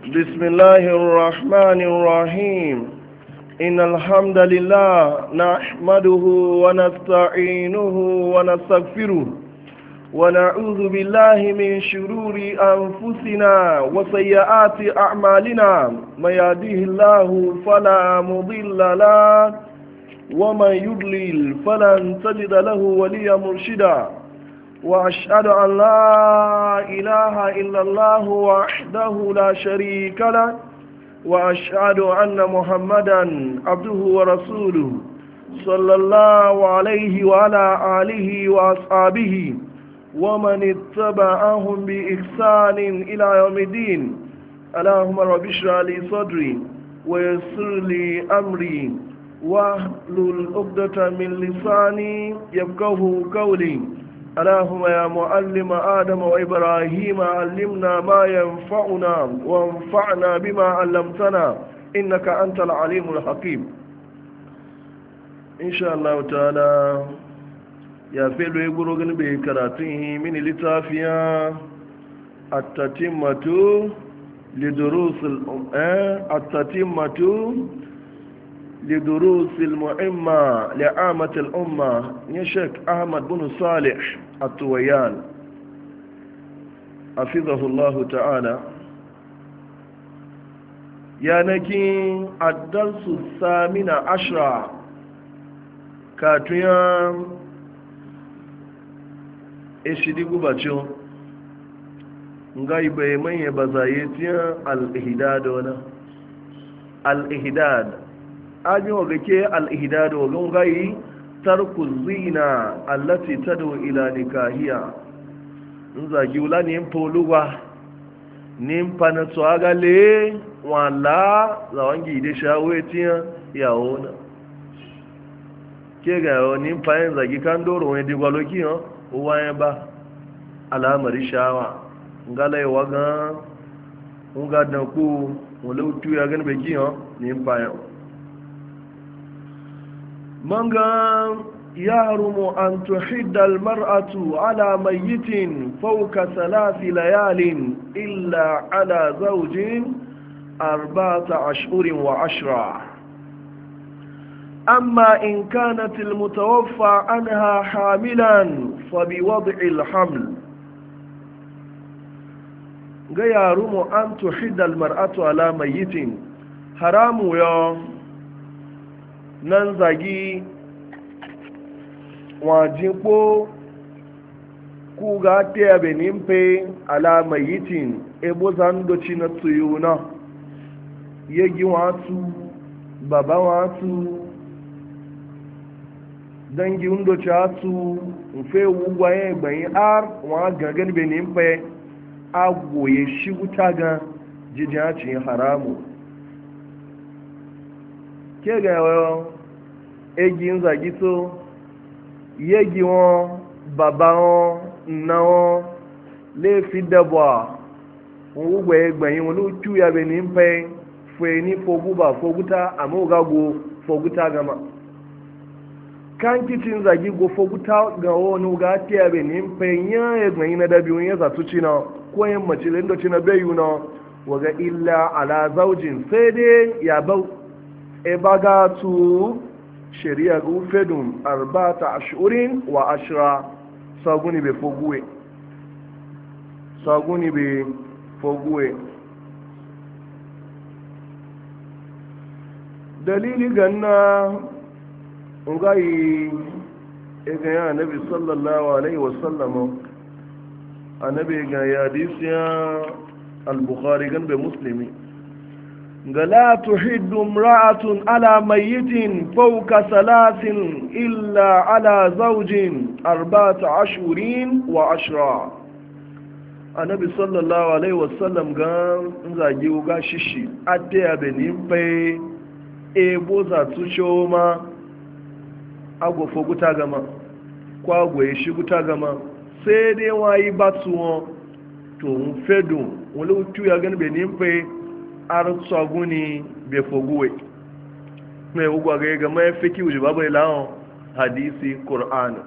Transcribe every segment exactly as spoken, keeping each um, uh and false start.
بسم الله الرحمن الرحيم إن الحمد لله نحمده ونستعينه ونستغفره ونعوذ بالله من شرور أنفسنا وسيئات أعمالنا من يهده الله فلا مضل له ومن يضلل فلن تجد له وليا مرشدا وأشهد أن لا إله إلا الله وحده لا شريك له وأشهد أن محمدا عبده ورسوله صلى الله عليه وعلى آله وأصحابه ومن اتبعهم بإحسان إلى يوم الدين. اللهم رب اشرح لي صدري ويسر لي أمري واحلل عقدة من لساني يفقهوا قولي. اللهم يا معلم آدم وإبراهيم علمنا ما ينفعنا وانفعنا بما علمتنا إنك أنت العليم الحكيم. إن شاء الله تعالى يا فيلو يقولون بكراته من لتافيا التتمة لدروس التتمة لدروس المهمة لعامة الأمة يشك أحمد بن صالح الطويان حفظه الله تعالى. يعني الدرس الثامن عشر كاتيان اشدي غباتشو ngai bai manye bazayetiyan al-ihdad wala al-ihdad ajin waga ke al-ihdad waga ngai tarku zina allati tadu ila nikahiya nzagi ula ni mpoluwa ni mpana twaga le wala za wangi de shawetiyan yaona ke ga ni mpayen zagi kandoro wani digwaloki yo uwaye ba alamari shawa ngala yi waga nga dan ku wala utu ya gani beki yo ni mpayen manga yahrumu an tuhidda almar'atu ala mayyitin fawqa thalathi layalin illa ala zawjin arba'ata ashhurin wa ashra. أما إن كانت المتوفى عنها حاملا فبوضع الحمل يحرم أن تحد المرأة على ميت حرام يا ننزغي واجبو kuga te benin pe ala mayitin ebo zando china tuyuna yegi watu baba watu dangi undo chatu mfe wugwaye gbayin ar wa gangan benin pe agwoye shi wuta ga jijiyacin haramu ke ga yawon egin zagito yegi wọn baba wọn nna wọn le fi dabwa wọn wugwaye gbayin wọn ló tú ya benin pe fe ni foguba foguta amogago foguta gama kan kicin zagi gofo guta ga wani ga tiya be ni penya ya gani na dabi wani ya zatu cina ko yin mace da cina bai yuna waga illa ala zaujin sai dai ya bau e baga tu shari'a ga fedun arbata ashurin wa ashra saguni be foguwe saguni be foguwe dalili ganna ngai ega ya nabi sallallahu alaihi wasallam annabi ga ya hadisiya al-bukhari gan be muslimi ga la tuhiddu imra'atun ala mayyitin fawqa salasin illa ala zawjin arba'ata ashhurin wa ashra. annabi sallallahu alaihi wasallam ga zagi ga shishi ate abenin pe e boza tu shoma agwafo guta gama kwagwaye shi guta gama sai dai wayi batu wọn to n fedun wani utu ya gani bai nimfe arsaguni bai foguwe mai ugwa ga ya gama ya fi kiwu babu ilawon hadisi ƙur'ani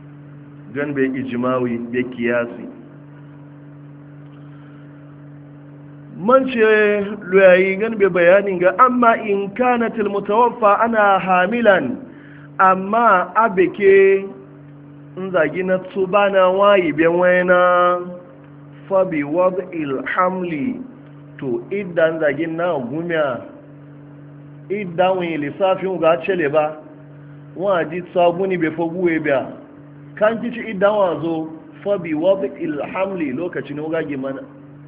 gan bai ijimawi bai kiyasi man ce luyayi gan bai bayanin ga amma in kanatil mutawaffa ana hamilan amma abeke in zagi na tsubana wayi ben wayna fabi wad'il hamli to idan zagin na gumiya idan wani lissafin ga cele ba wa ji tsaguni bai faguwe biya kan kici idan wazo fabi wad'il hamli lokacin wagage mana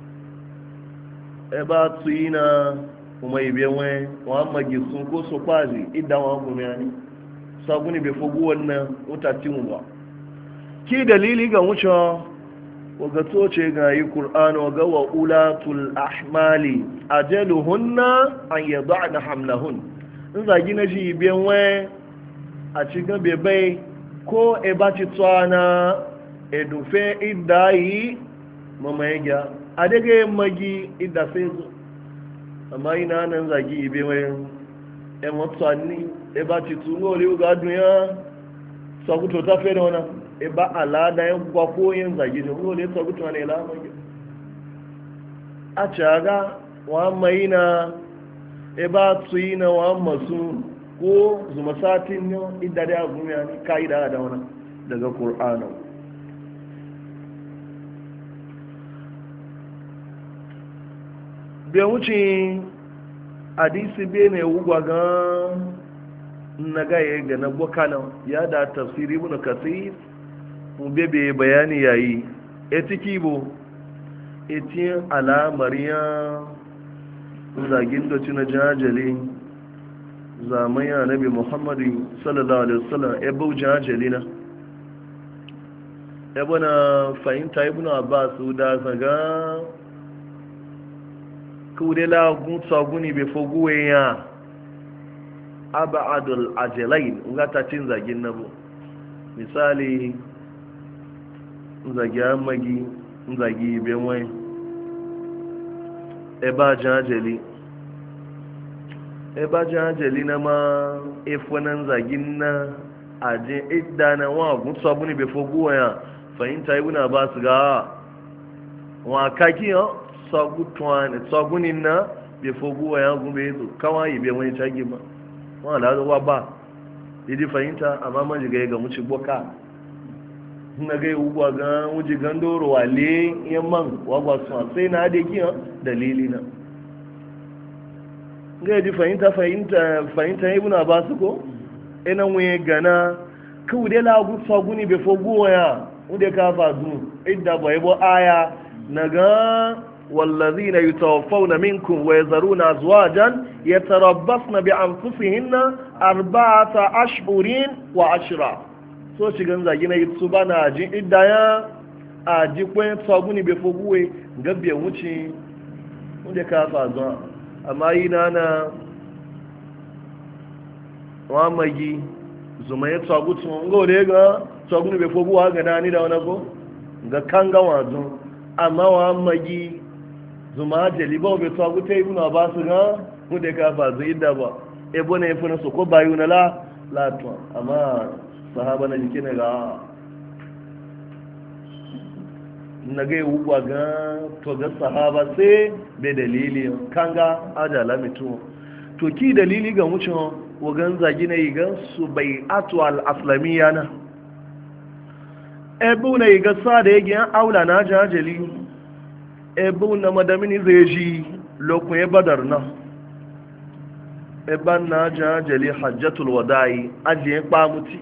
e ba tu yi na kuma ibe wen wa magi sun ko so kwazi idan wa gumiya ne tsaguni bai fagu wannan mutatin ba ki dalili ga wucewa waga toce ga yi ƙur'an waga wa ulatul ahmali ajaluhunna an yadda hamlahun in zagi na ji biyan wai a cikin bebai ko e ba ci tsana edufe idda yi mamaye gya a daga yin magi idda sai zo amma ina nan zagi ibe wai e motsanni e ba ci tsungo le ga duniya sakuto ta fere wana e ba alada yan gwako yin zagi da wuro ne sakuto ne la magi a caga wa mai na e ba tsuyi na wa masu ko zuma satin ne idda da gumi ne kai da da wana daga qur'ana bai wuce hadisi bai ne wugwa ga na gaya ga na bukana ya da tafsiri ibn kasir mu bebe bayani yayi etiki bo etin alamar ya zagin da tuna jajali zaman ya nabi muhammadu sallallahu alaihi wasallam e bau jajali na e bana fahimta ibn abbas da zaga kudela gun tsaguni be foguwe ya abadul ajalain nga ta cin zagin nabo misali zagi magi zagi benwai e ba jajali e ba jajali na ma efonan zagin na aje idda na wa gun sabuni be foguwa ya fahimta ibuna ba su ga wa kaki yo sagutwan sagunin na be foguwa ya gumbe zo kawai be wani tagi ma wa da wa ba idi fahimta amma man jiga ga muci boka na ga ugwa ga wuji gandoro wale yamman wagwa su sai na da kiyan dalili na ga idi fahimta fahimta fahimta ibn abbas ko ina wuye gana ku de la gu saguni be foguwa ya unde ka fa zu idda ba yabo aya naga والذين يتوفون منكم ويذرون أزواجا يتربصن بأنفسهن أربعة أشهر وعشرة so shi gan zagi na yitsu ba na ji idaya a ji kwen tsaguni bai foguwe gabbe wuce wanda ka fa zuwa amma yi na na wa magi zuma ya tsagu tun ga wale ga tsaguni bai foguwa ga dani da wani ko ga kan gawa zun amma wa magi zuma jeli ba bai tsagu ta yi muna ba su ga wanda ka fa zai idda ba ebo na ya fi nasu ko bayu na la latuwa amma sahaba na jiki na ga na ga yi ga to ga sahaba sai bai dalili kan ga ajala mitu to ki dalili ga wucin wagan zagi na yi gan su bai atu al-aslamiyya na ebu na yi ga sa da yagi yan aula na jajali ebu na madamini zai ji lokun ya badar na eban na jajali hajjatul wada'i ajiye kpamuti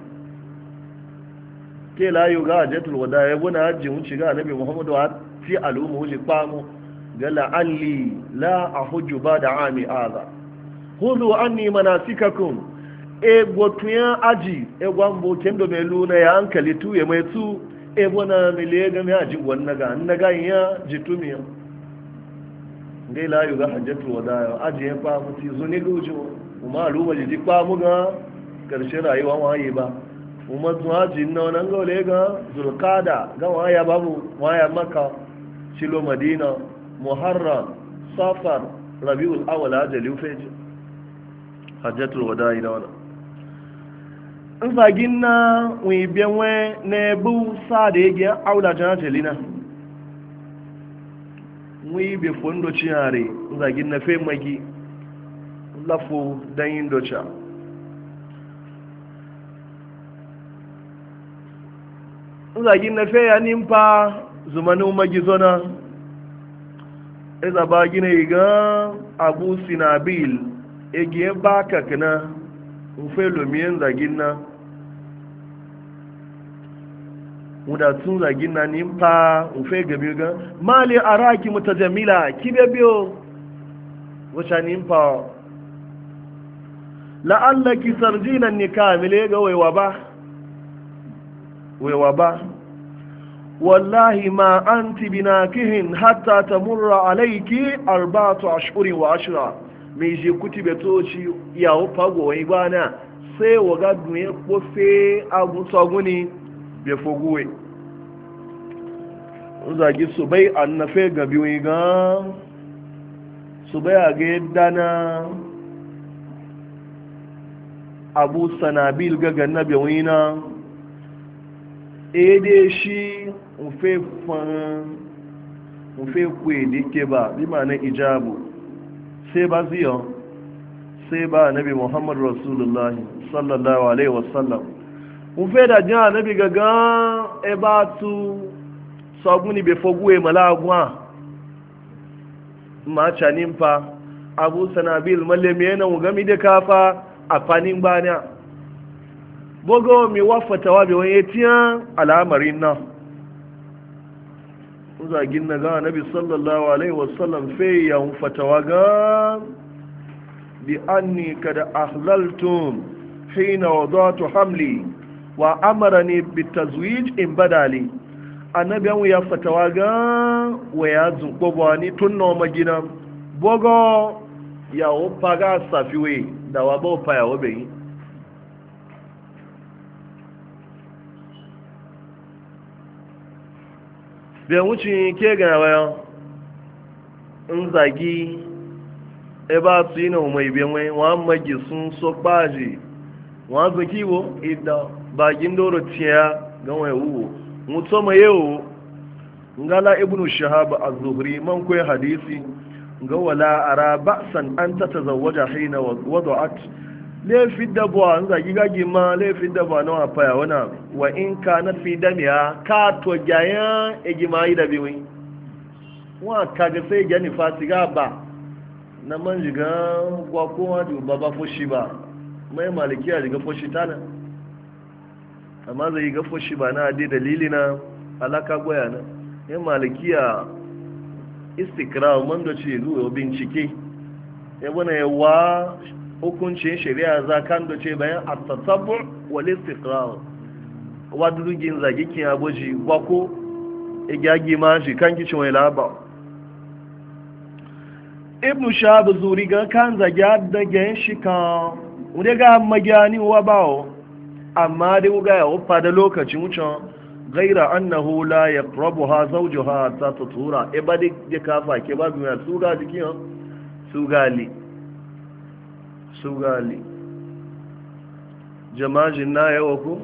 ke layu ga hajjatul wada'i ebu na ajiye wuce ga nabi muhammadu a fi al'umma wuce kpamu ga la'alli la a hujju ba da ami aza hudu anni manasikakum e gotuyan aji e gwambo kendo mai luna ya hankali tu ya mai tu e bona mile ga mai aji gwanna ga naga ya jitumiya ngai layu ga hajjatul wada'i aji ya fa muti zuni guju kuma aluma ji kwa mu ga karshe rayuwa waye ba kuma zuwa jin na wannan gole ga zulqada ga waya babu waya makka shilo madina muharram safar rabiul awwal ajali feji hajjatul wada'i da wannan in fagin na wi biyanwe na ebu sa da yake aula jana jelina wi be fondo ciare zagin na fe magi lafo dan yin docha zagin na fe ya nimfa zumanin magi zona iza ba gina ga abu sinabil egiye baka kana ufe lomiyan zagin na mudatun zagin na nimfa ufe gabi ga mali araki mutajamila kibe biyo wacha nimfa la'allaki sarjina nikamile ga waiwa ba waiwa ba wallahi ma anti binakihin hatta tamurra alayki arba'atu ashhurin wa ashra me je kutibe toci yawo fago wai bana sai waga duye kofe abu tsaguni be foguwe zagi subai annafe gabi wi ga subai aga dana abu sanabil ga gannabe wina ede shi nfe fan nfe kwe dike ba bi ma na ijabu sai ba ziyo sai ba nabi muhammad rasulullah sallallahu alaihi wasallam nfe da jan nabi gaga e ba tu sabuni be foguwe malagwa ma chanimpa abu sanabil malleme yana ngami de kafa a fanin bana bogo mi wafata wa be wani tiyan al'amarin nan zagin na ga nabi sallallahu alaihi wasallam fe ya fatawa ga bi anni kada ahlaltum hina wadatu hamli wa amarani bitazwij in badali annabi an ya fatawa ga wa ya zunko ni tunno magina bogo ya opaga safiwe da wa bo pa ya obe bai wuce ke gana bayan in zagi e ba su yi na mai benwai wa magi sun so kpaji wa su kiwo ida bagin doro tiya ga wani wuwo mutu ma yau ngala ibnu shahab az-zuhri man koyi hadisi ga wala ara ba'san an tatazawwaja hina wada'at laifin dabuwa an zagi gagi ma laifin dabuwa na wafaya wana wa in ka na fi damiya ka to gyayen egima yi da biyu wa kaga sai gani fasiga ba na man jiga gwakowa da baba fushi ba mai malikiya jiga fushi tana amma zai yi ga fushi ba na adi dalili na alaka goya na yin malikiya istikra man da ce zuwa bincike ya bane yawa hukuncin shari'a za kan da ce bayan a tattabu wale istiqrar wadurugin zagikin abuji gwako igyagi ma shi kan kicin wani laba ibn shahab zuri ga kan zagi da gen shi kan wunde ga magyani wa bawo amma dai wuga ya wufa da lokacin wucin gaira annahu la yaqrabuha zawjuha ta tutura e ba de kafa ke ba duniya su ga jikin su gali su gali jama'in na yawa ku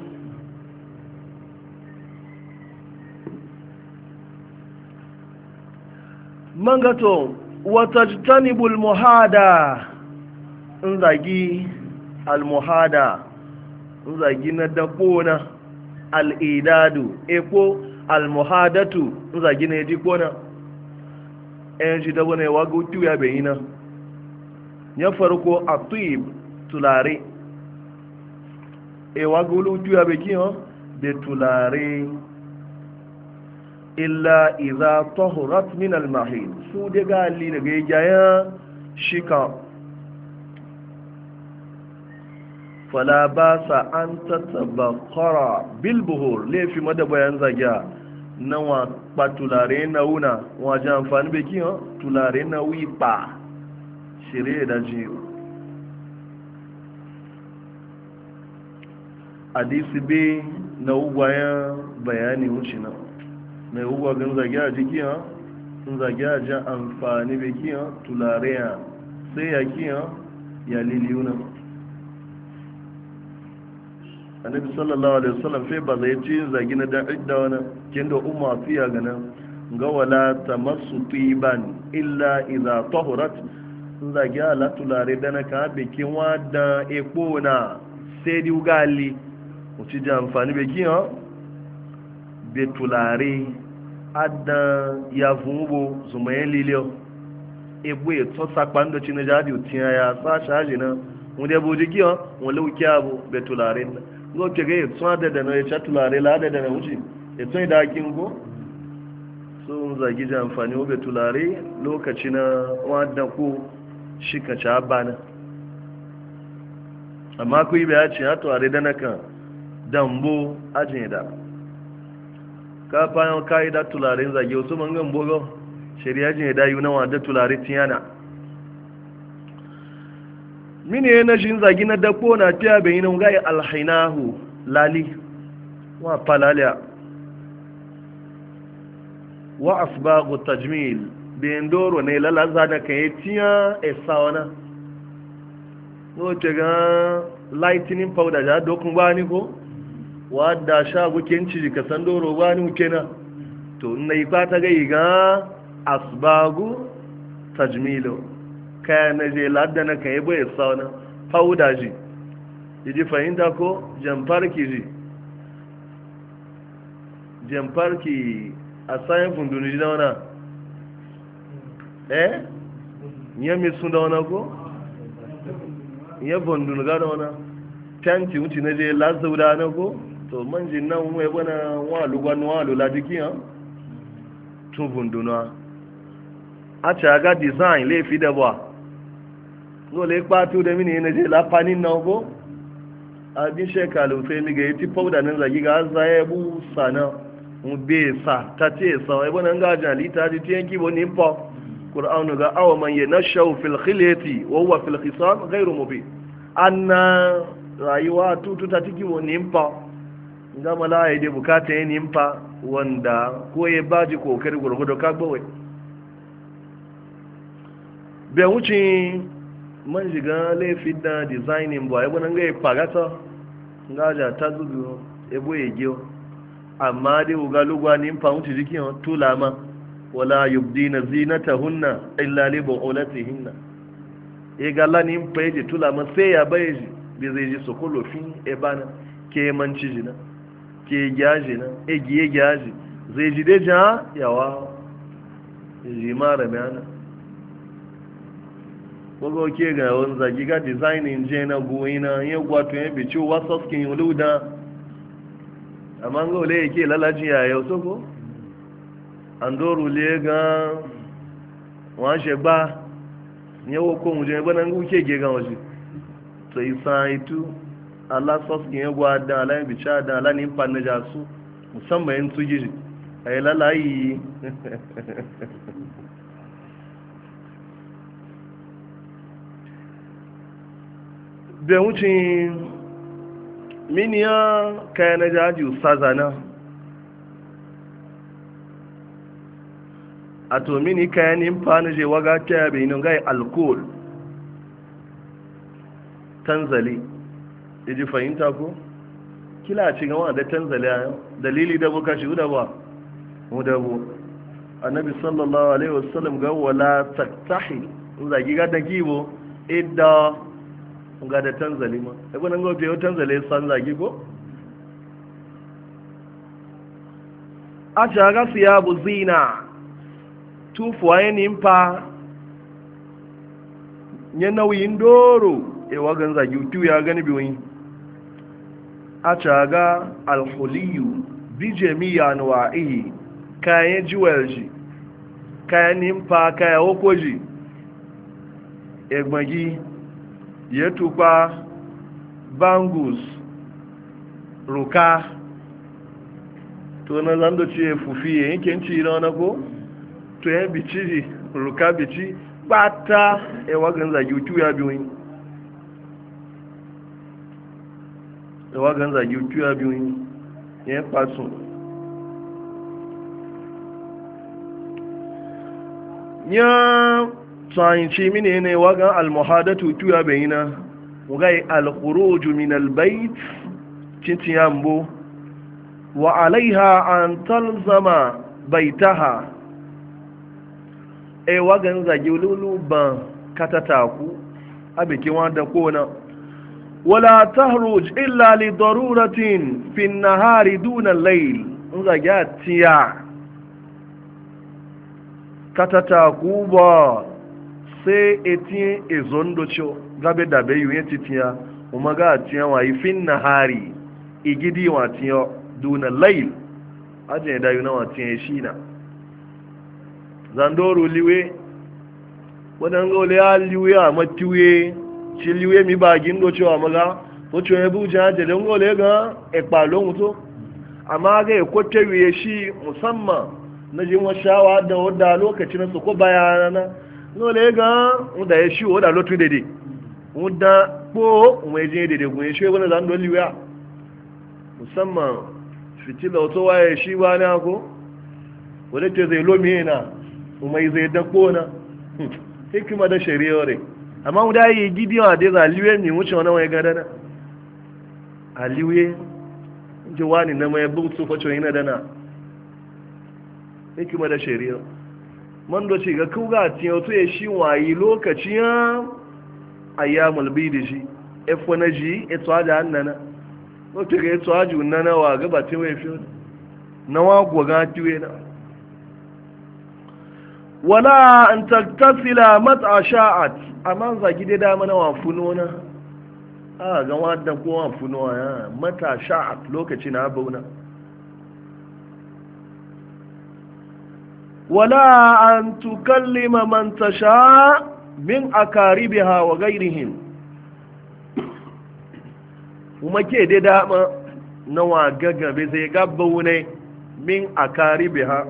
mangato watajtanibul muhada in zagi al-muhada in zagi na dakona al-idadu eko al-muhadatu in zagi na yaji kona en ji dabo ne wago tuya bayina ya farko atib tulare e wago lu tuya be kiyo de tulare illa idha tahurat min al-mahid su de gali daga jaya shika fala basa an tatabaqara bil buhur le fi madabayan zagiya nawa patulare na una waje amfani be kiyo tulare na wipa shire da ji hadisi be na ugwayan bayani wuce na mai ugwa gan zage a jikiya sun zage a jan amfani bai kiya tulariya sai ya kiya ya liliyuna annabi sallallahu alaihi wasallam sai ba zai ci zagi na dan idda wani kin da umma fiya gana ga wala tamassu tiban illa idza tahurat zagi ala tulare dana ka bikin wada epo na sai di ugali uci ji amfani bikin ha be tulare adda ya funbo zumayen liliyo ebo e to sakpa ndo chine jadi utiya ya sa shaji na wunde bu jiki ha wole uki abu be tulare ngo kege e to da da na ya tulare la da da na uci e to da kin go so zagi ji amfani be tulare lokaci na wadda ko shi ka ci bana amma ku yi bayan ce ya tuware da naka dambo ajin da ka fayan kayi da tularin zage wasu mangan bogo shari'a jin da yi nawa da tulare tiyana mini yana shi zagi na dako na tiya bai yi na gaye alhainahu lali wa falaliya wa asbagu tajmil bayan doro ne lalaza da kan yi tiya esa wana n'oche ga lightning powder ja dokun gbani ko wadda sha guken ciji ka san doro gbani uke na to na yi fata ga yi ga asbagu tajmilo kaya na je ladda na kan yi bai esa wana powder ji ji fahimta ko jamfarki ji jamfarki a sayan funduni ji da wana eh nyami sun da wana ko ya bondun ga da wana tanti wuce na je lazu da na ko to manjin nan mu bana wa lugwan wa lula diki ha tun bunduna a ta ga design le fi da ba no le patu da mini na je la panin na ko a bi shekalu fe mi ga yiti powder nan zagi ga zaye bu sana mu be sa ta ce sa e bana ga jali ta ji tiyanki bo ni po Qur'anu ga awa man yanashu fil khilyati wa huwa fil khisam ghayru mubin anna rayuwa tutu ta tiki wo nimpa nga mala ya de bukata yin nimpa wanda ko ya baji kokari gurgudo ka gbawe be wuci man jiga le fidda designing boy bonan ga pagata nga ja tazudu ebo ejo amma de uga lugwa nimpa wuci jiki tulama wala yubdina zinatahunna illa li bu'ulatihinna e galla ni peje tula ma sai ya bayeji be zai ji sokolo fin e bana ke manci jina ke gyaji na e giye gyaji zai ji de ja yawa ji mara mana kogo ke ga won zagi ga designing je na goyina ye gwato ye bici wasa skin yuluda amma ngole yake lalaji ya yau soko andoru le gan wọn ṣe gbá ní owó kó oúnjẹ ẹgbẹ́ náà ń gúkè gẹ́ gan ọ̀ṣì tó ìsan ìtú alásọ́sì yẹn gbọ́ adán aláìbìchá adán alánípa nẹjà sú musamman yẹn tó yìí ẹ̀yẹ láláyìí bẹ̀rún tí miniyan kayan nẹjà jù sázana a to mini kayan imfani je waga ta bai nun gai alkohol tanzali yaji fahimta ko kila ci gama da tanzali a dalili da buka shi da ba mu da bu annabi sallallahu alaihi wasallam ga wala taktahi zagi ga da gibo idda ga da tanzali ma e gwanan go biyo tanzali san zagi ko a ta ga siyabu zina tufuwa ya nimfa ya nauyin doro e wagan zagi utu ya gani biyoyi a caga alhuliyu bi jami'a wa'ihi kayan jiwalji kayan nimfa kayan wakoji egbagi ya tupa bangus ruka to na zando ce fufiye yankin ci na wani ko to yan bici ruka bici bata ewa gan zagi utu ya biyu ewa gan zagi utu ya biyu yan fasu ya tsanci mini ne ewa gan almuhadatu utu ya bayina mugai alkhuruju min albayt cintin yambo wa alaiha an talzama baitaha e wagan zagi lulu ban katataku a bikin wanda kona wala tahruj illa li daruratin fi nahari duna layl zagi atiya katataku ba sai etin ezondo cho gabe dabe yuyen titiya umaga atiya wa ifin nahari igidi wa tiyo duna layl ajin da yuna wa tiya shina zandoro liwe wadanda ole ya liwe a matiwe ci liwe mi ba gindo cewa maga wacce ya buja da don ole ga ekpalo mutu amma ga ya kwatewe shi musamman na jin washawa da wadda lokacin su ko bayana ole ga wadda ya shi wadda lotu dede wadda ko mai jin dede kun shi wani zando liwe musamman fitila wato waye shi ba na ko wadda ce zai lomi na mai zai dako na hikima da shari'a re amma mu da yi gidiyon da za liwe mi wuce wani wani gada na a liwe ji wani na mai buktu kwacho yana dana hikima da shari'a man do ci ga kuga tiyo to ya shi wayi lokaci ya ayyamul bidi shi efo na ji eto aja annana wato ga eto aju nana wa ga batin wai fi na wa goga tiwe na wala an taktasila mat'a sha'at amma zagi dai da mana wa funona a ga wadda ko wa funona ya mata sha'at lokaci na bauna wala an tukallima man tasha min akaribiha wa ghairihim kuma ke dai dama na wa gaggabe sai gabbaune min akaribiha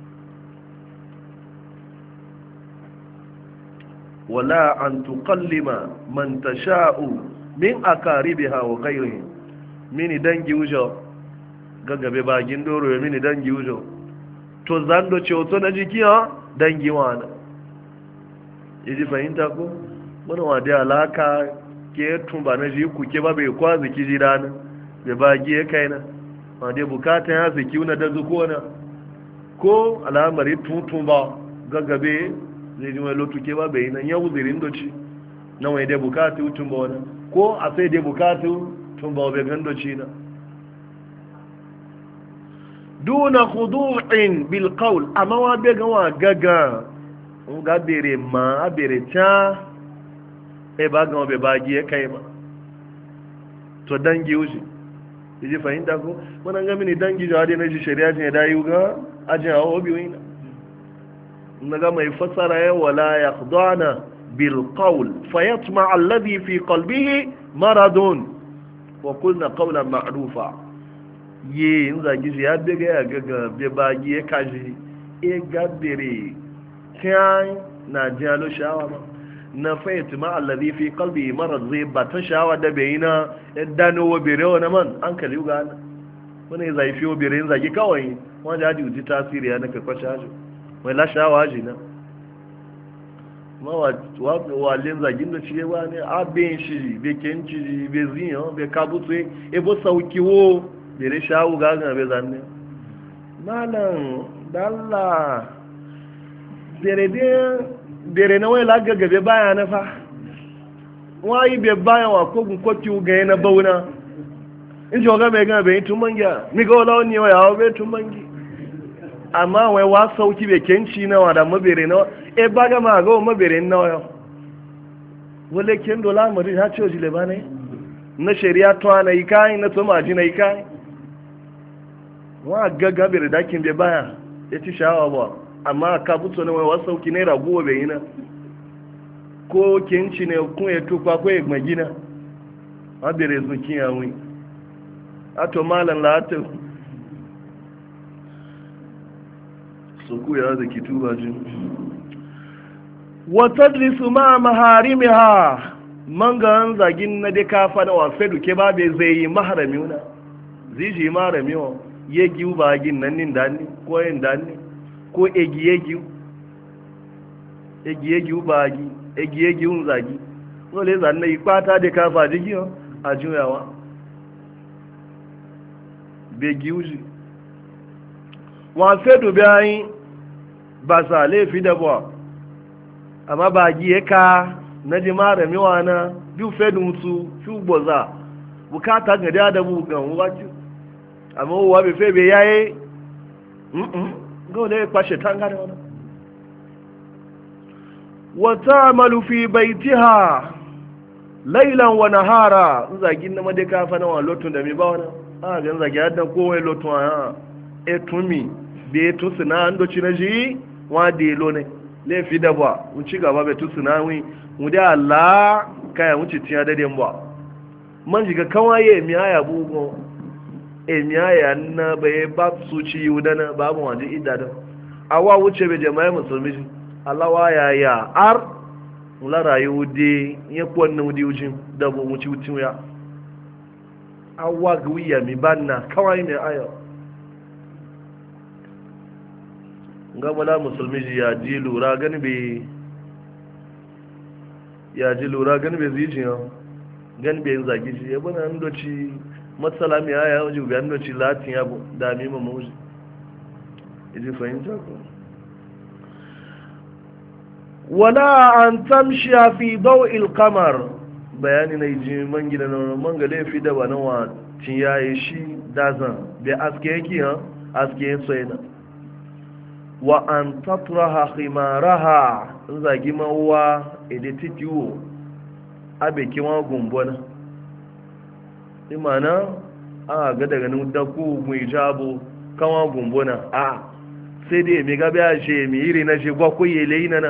wala an tuqallima man tasha'u min akaribiha wa ghayrihim mini dangi wujo gagabe bagin doro ya mini dangi wujo to zando ce to na jikiya dangi wana idi fahimta ko mun wa da alaka ke tumba na ji ku ke ba bai kwazi ki jirana be bagi ya kaina ma dai bukata ya zaki una da zuko na ko alamari tutumba gagabe zai ji mai lotuke ba bai nan yau zirin doci na wai dai bukatu tun ba wani ko a sai dai bukatu tun ba bai gan doci na duna khudu'in bil qawl amma wa bai gan wa gaga un ga bere ma a bere ta e ba gan bai bagi ya kai ma to dangi uji ji fahimta ko wannan ga mini dangi jawade na shi shari'a ne da yi ga ajin hawo biyu naga mai fasara ya wala ya khudana bil qawl fayatma alladhi fi qalbihi maradun wa qulna qawlan ma'rufa ye in zagi ya daga ya gaga be bagi ya kaji e gabbere kai na jalo shawa ma na fayatma alladhi fi qalbihi marad zai bata shawa da bayina dano wa bere wa man an kali ga wani zai fiyo bere in zagi kawai wanda hadi uji tasiri ya naka kwashajo mai lashawa ji na ma walin zagin da cire ba ne abin shi be kenci be ziyan be kabutse ebo saukiwo bere shawu gagan be zanne malam dalla bere de bere na wai lagaga be baya na fa wai be baya wa ko gun koti ga na bauna in ji ga be ga be tumangiya mi ga lawo ni wa ya be tumangi amma wai wa sauki bai kenci na wa da mabere na e baga ma ga mabere na wa wale ken dola mari ha ce oji lebane na shari'a to ana ikai na to maji na ikai wa gaga bere dakin be baya ya ci shawa ba amma ka buto na wai wa sauki ne raguwa bai na ko kenci ne kun ya tufa ko ya magina mabere zuki ya wi ato malan la ato su kuya da kituba jin watadrisu ma maharimiha mangan zagin na de kafa na wafe duke ba be zai yi maharami una ziji maharami wa yegi ba gin nan nin dani ko yin dani ko egi yegi egi yegi ba gi egi yegi un zagi wole zan na ipata de kafa jigi a juyawa be giuji wafe du bayin ba sa laifi da ba amma ba giye ka na ji mara miwa na biyu fedin su fi gboza bukata ga da da bugan wati amma wa be febe yayi mm go le kwashe tanga da wannan wa ta'malu fi baitiha laylan wa nahara zagin na madaka fa na lotun da mi ba wannan a ga zagi hadda kowai lotun a etumi be to suna ando cinaji wa de lo ne le fi da ba un ci gaba be to suna wi mu da Allah kaya mu ci tiya da den ba man jiga kawaye mi aya bugo e mi aya na be ba su ci yudana babu wani idada awa wuce be jama'a musulmi Allah wa ya ya ar mula rayu de ye ko na wudi ujin da bo mu ci wutin ya awa gwiya mi banna kawai ne aya gamala musulmi ya ji lura gani be ya ji lura gani be zijiya gani be zagi shi ya bana ndoci matsala mi aya wajen ga ndoci latin ya da mi mu muji idi fahimta ko wala an tamshi fi daw'il qamar bayani na ji man gida na man ga laifi da bana wa tin yayi shi dazan be aske yake ha aske soyena wa an tatraha khimaraha zagi mawa edetitiwo abe kiwa gumbona imana a ga daga nan da ku mu ijabo kawa gumbona a sai dai mi ga ba she mi iri na she gwa ko yele ina na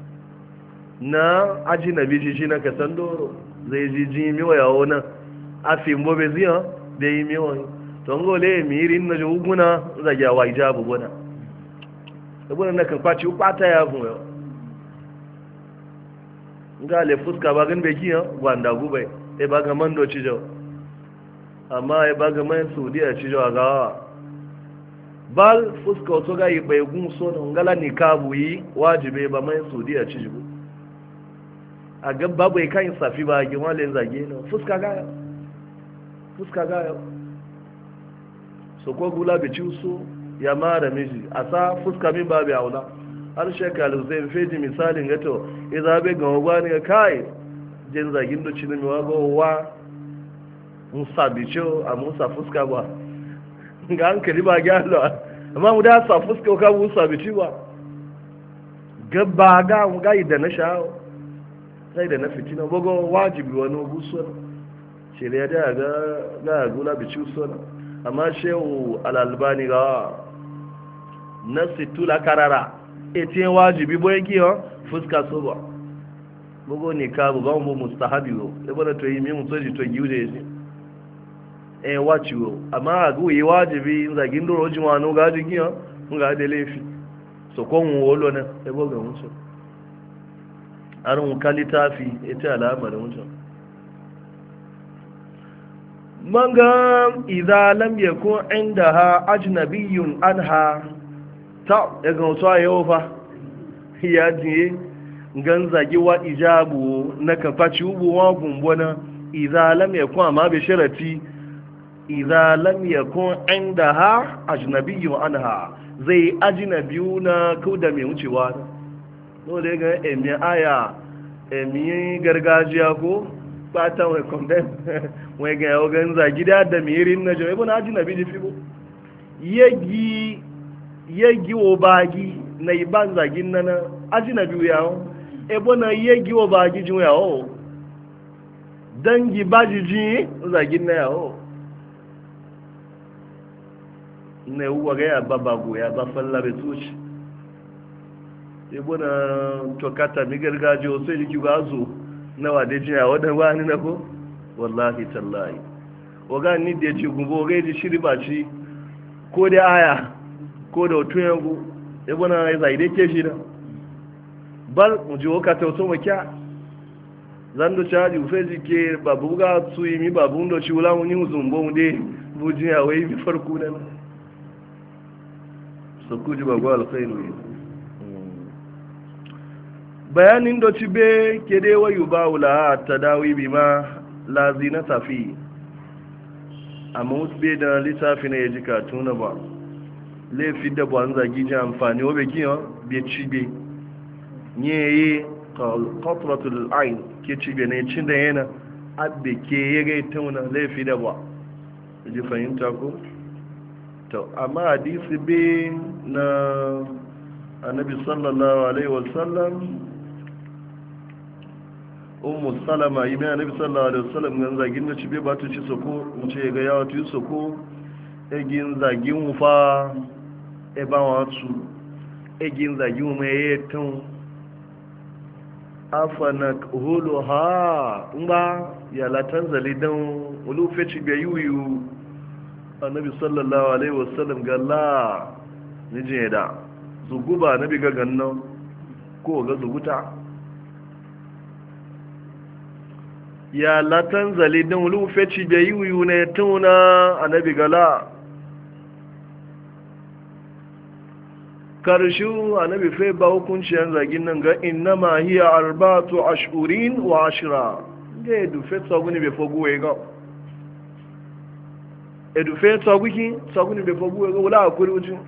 na aji na biji shi na kasandoro zai ji ji mi waya wona afi mbobe ziya da yi mi wani to ngole mi iri na je uguna zagi wa ijabo bona saboda na kan kwaci kwata ya bu yau ga le fuska ba gan beki ya wanda gubai e ba ga mando ci jo amma e ba ga mai saudiya ci jo ga bal fuska to ga yi bai gun so da ngala ni kabu yi wajibe ba mai saudiya ci jo a ga babu kan safi ba gi wale zage no fuska ga fuska ga so ko gula bi ci so ya mara miji a sa fuska min babu aula har shekaru zai feji misalin gato idan bai ga wani ga kai jin zagin da cinin wa ga wa musa bicho a musa fuska ba ga hankali ba gyalo amma mu da sa fuska ka musa bici ba gaba ga mu ga da na shawo sai da na fitina bogo wajibi wani gusuwa shirya da ga ga gula bici sona amma shehu al-albani ga na situla karara eti wajibi boye kiyo fuska soba bugo ni ka bugo mu mustahabi wo e bona to yi mi mu soji to giude shi e wachi wo amma gu yi wajibi za gindo roji wano ga ji kiyo nga de lefi so ko mu wolo na e boga mu so arun kalitafi eti alama da mutum manga idza lam yakun indaha ajnabiyyun anha ta daga wasu a yau fa ya jiye gan zagi wa ijabu na kafaci ubuwa gumbona idza lam yakun amma bi sharati idza lam yakun indaha ajnabiyyun anha zai ajnabiyu na kauda mai wucewa dole ga emi aya emi gargajiya ko fata wai condemn wai ga yau gan zagi da da mirin na jama'a ibn ajnabi ji fibo yegi yegi wo bagi na iban zagin nana ajnabi yawo ebo na yegi wo bagi jin yawo dangi baji ji zagin na yawo ne uwa ga ya babago ya ba falla be tuci ebo na tokata mi gargajiyo sai jiki gazo na wade jin yawo da wani na ko wallahi tallahi waga ni da ci gumbo ga ji shiri ba ci ko da aya ko da otun yangu ya gwana ya zai dai ke shi da bal mu ji woka ta wato makiya zan do caji ufe ji ke babu ga su yi mi babu ndo ci wula muni zumbo mu dai bujin ya wai bi farko da na so ku ji babu alkhairu bayanin do ci be ke dai wayu ba wula tadawi bima lazina tafi amma wasu bai da littafi na ya ji katuna ba laifin da ba an zagi ji amfani wa bekin yawan bai ci bai yayi qatratul ayn ke cibe ne cin da yana abbe ke yage tauna laifi da ba ji fahimta ko to amma hadisi bi na annabi sallallahu alaihi wasallam ummu salama yi mai annabi sallallahu alaihi wasallam gan zagin na cibe ba ta ci soko mu ce ga yawa tu soko egin zagin fa e ba wa su egin zagin mai yetun afana hulu ha ngba ya latan zalidan ulu fe cibe yuyu annabi sallallahu alaihi wasallam ga la ni je da zuguba nabi ga gannan ko ga zuguta ya latan zali don wulu feci bai yi wuyu ne tuna annabi gala karshu annabi fai ba hukunciyar zagin nan ga innama hiya arbatu ashurin wa ashira ga edufe tsaguni bai fogu ya ga edufe tsaguki tsaguni bai fogu ya ga wula a kuri wucin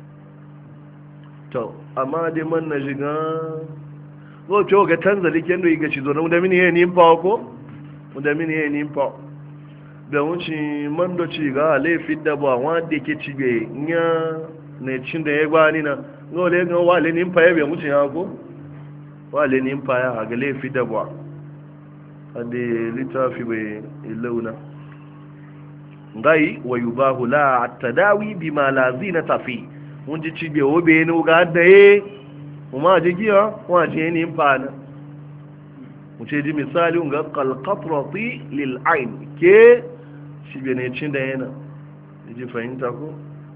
to amma dai man na shiga zo ce ga tanzali kendo yi ga ci zo na da mini yayin yin fa ko da mini yayin yin fa da wuce man do ci ga laifin da ba wanda ke ci be nya ne cin da ya gwani na go le ga wale nin fa ya be mutu ya ko wale nin fa ya ga laifin da ba ade litafi be ilauna ngai wa yubahu la at-tadawi bima la zinata fi mun ji ci be obe ne ga da ye kuma ji giya wa ji ni fa mu ce ji misali ga qalqatrati lil ayn ke shi be ne cin da yana ji fahimta ko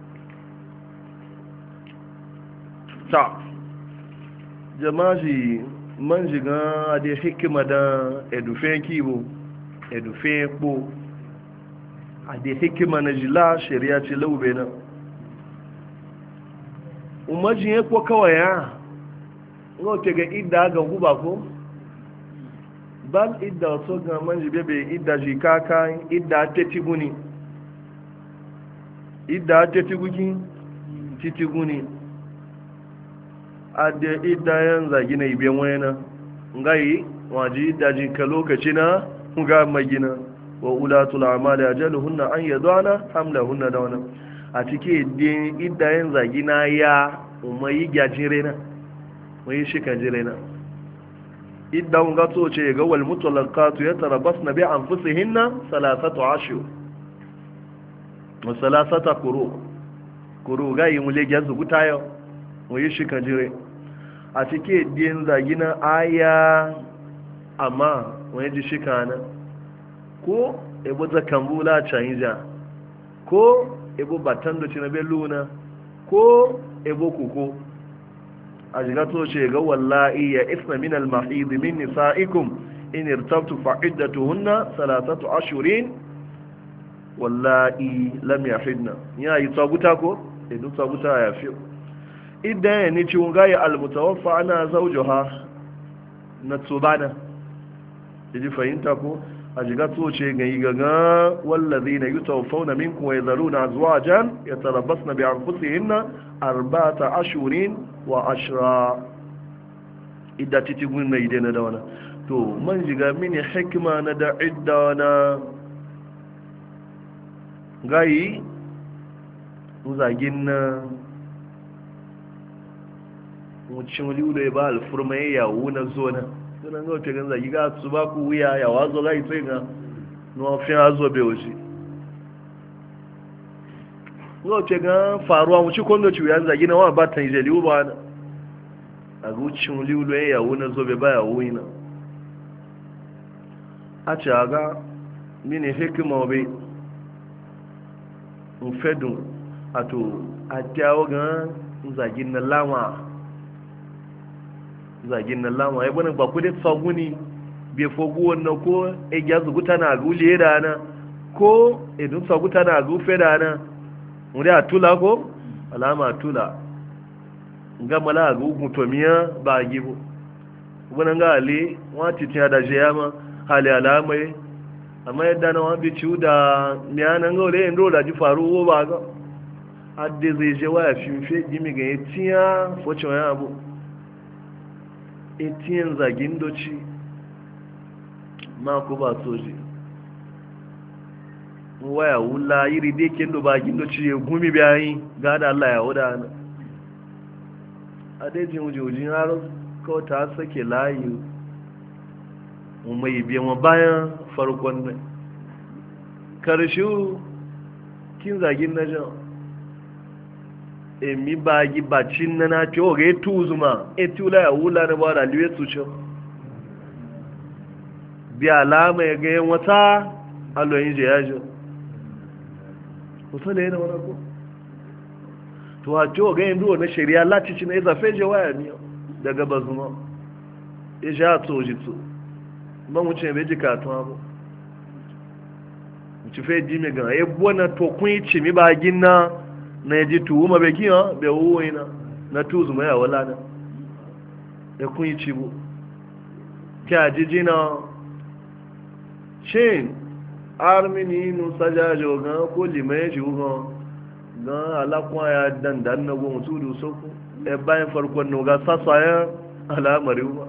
ta jama'i man jiga da hikima da edufe kibo edufe po a da hikima na jila shari'a ce laube na umajin ya kwa kawai ya ngote ga idda ga guba ko bal idda wato ga manji bebe idda ji kaka idda tetiguni idda tetiguki titiguni ade idda yan zagi na ibe wayana ngai waji idda ji ka lokaci na ga magina wa ulatul amali ajaluhunna an yadana hamlahunna dawana a cike din idda yan zagi na ya umayi gajire na mai shi kan jire na idan ga to ce ga wal mutalaqatu yatarabbasna bi anfusihinna salasatu ashur wa salasata quru quru ga yi mule gazu gutayo mai shi kan jire a cike din zagina aya amma wani ji shi kana ko ebo zakambula chanja ko ebo batando cinabe luna ko ebo kuko a jiga to ce ga wallahi ya isna min al-mahid min nisaikum in irtabtu fa iddatuhunna salasatu ashhurin wallahi lam yahidna ya yi tsaguta ko idan tsaguta ya fi idan ne ci wanga ya al-mutawaffa ana zawjuha na tsubana yaji fahimta ko a jiga to ce ga yi gaga wallazina yutawaffawna minkum wa yadharuna azwajan yatarabbasna bi anfusihinna arba'ata ashhurin wa ashra idda titigun na idena da wana to man jiga mini hikma na da idda wana gai uzagin na mucin liulo ba alfurma ya wuna zona sunan ga wata gan zagi ga su ba ku wuya ya wazo gai sai ga no fi azo be oji ngo ce ga faruwa mu ci kondo ci yan zagi na wa ba tan je liu ba a gucin liulo ya wuna zo be ba ya wuna a ce ga mini hikima be mu fedun ato a tawo ga zagin na lama zagin na lama ya bane ba ku da tsaguni bai fogu wannan ko e ya zuguta na gule da na ko idan tsaguta na gufe da na mu da tula ko alama tula ga mala gugu to miya ba gibo wannan ga ale wati tiya da jeyama hali alama amma yadda na wani ciwo da miya nan ga ole ndo da ji faru ba ga adde zai je waya fimfe gimi ga tiya focin wani abu etiyan zagin doci ma ku ba soji waya wula iri dai kendo ba gindoci ya gumi bayan ga da Allah ya wuda na a dai jin wujujin har kawai ta sake layi mai biyan bayan farkon nan karshe kin zagin na jan emi bagi bacin na na ce oga etu zuma etu la ya wula na ba da liwe su ce bi alama ya ga yan wata aloyin je ya jo kusa da yana wani ko to a ce oga yin duwa na shari'a latici na ya zafe je waya miya daga bazuma ya sha toji to ban wuce bai ji katon abu wuce fe ji mai gana ya buwana to kun yi cimi bagin na na ji tuwu ma bai kiyan bai wuwa na na tuzu mai awala na ya kun yi cibo kya jiji na shin armini nusa jajo gan ko limai shi gan gan alakwa ya dandan na goma su da soko e bayan farkon noga sasayen alamari ba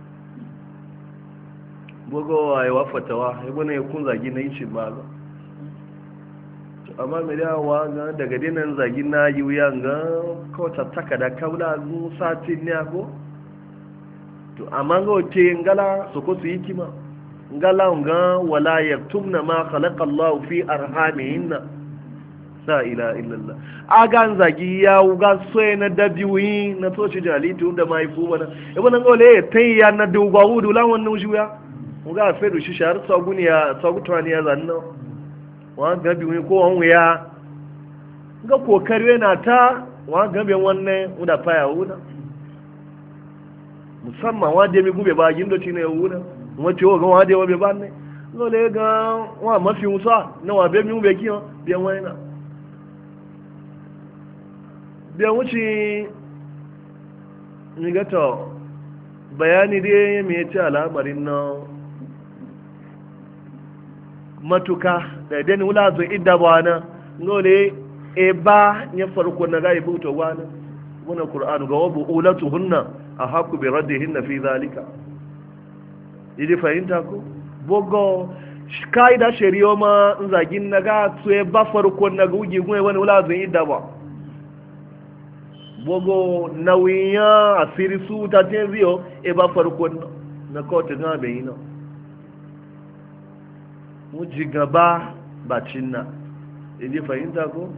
bugowa ya wafatawa ya bane ya kun zagi na yi ci ba ga amma mai dawa ga daga dinan zagi na yi wuya ga kawata taka da kaula zu satin ne ko to amma ga wace ngala su ko su yi kima ngala ga wala yaktumna ma khalaqa Allah fi arhamihinna la ilaha illallah agan zagi ya uga soye na dabiwi na to ci jalitu da mai fu bana e bana ngole tayya na dugwa wudu lan wannan juya uga fedu shi shar saguni ya sagutwani ya zanno wa gabi wani ko wani ya ga kokari na ta wa gabi wannan uda faya wuda musamman wa de mi gube ba gindo tine wuda wace o ga wa de wa be banne ngole ga wa mafi musa na wa be mi ube kiyo biyan wani na biyan wuce ni ga to bayani dai me yace al'amarin na matuka da idan wula zo idda bana ngole e ba nya farko na ga ibuto wana wannan qur'an ga wabu ulatuhunna ahaqu bi raddihinna fi zalika idi fahimta ko bogo kaida shari'o ma zagin naga to e ba farko na ga ugi gwe wani wula zo idda ba bogo nawiya asiri su ta tenziyo e ba farko na ko ta ga be ina muji gaba bacin na idi fahimta ko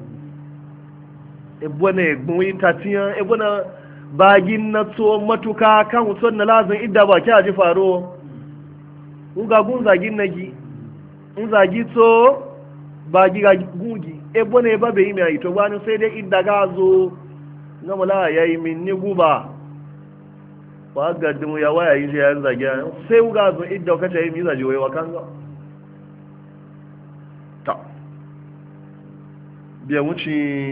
ebona egbun itatiyan ebona bagin na to matuka kan wuton na lazin idda ba kya ji faro uga gun zagin nagi un zagi to bagi ga gungi ebona ba be imi ayi to wani sai dai idda ga zo ngamala yayi min ni guba wa ga dum ya waya yi ya zagi sai uga zo idda ka ta yi mi zaji wai wa kanga biya wuce